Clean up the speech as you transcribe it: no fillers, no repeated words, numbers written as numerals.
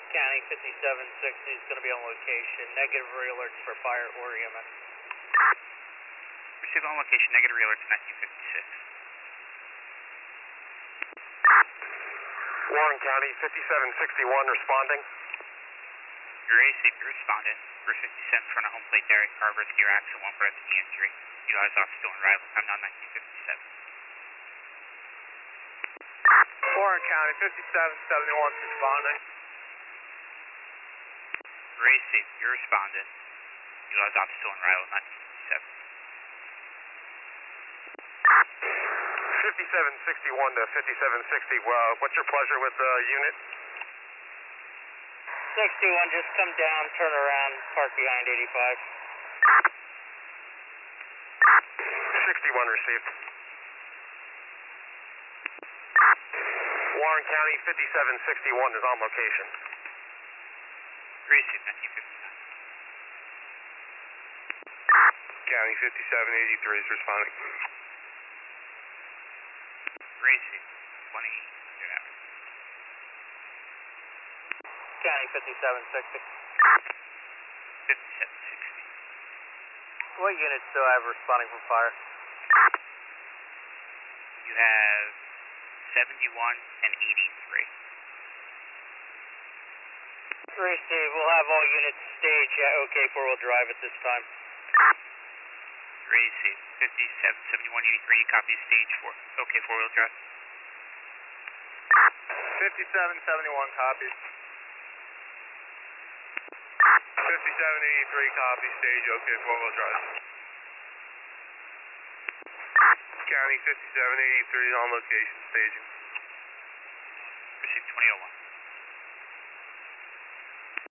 County 5760 is going to be on location. Negative re-alerts for fire or EMS. Receive on location, negative re-alerts 1956. Warren County 5761 responding. Your AC, you're responding. We're 57 in front of home plate, Derek Carver, to your accident, one breath knee injury. Utilize off still on arrival, time now 1957. Warren County 5771 responding. Your AC, you're responding. Utilize off still on arrival, 1957. 5761 to 5760, what's your pleasure with the unit? 61, just come down, turn around, park behind 85. 61 received. Warren County 5761 is on location. Receive 1959. County 5783 is responding. Receive 20. Get out. County 5760. 5760. What units do I have responding from fire? You have 71 and 83. Receive, we'll have all units stage at OK four-wheel drive at this time. Receive 57, 71, 83. Copy stage 4. Okay, four-wheel drive. 5771 copies. 5783 copy, stage OK, four-wheel drive. County 5783 on location, staging. Receive 2001.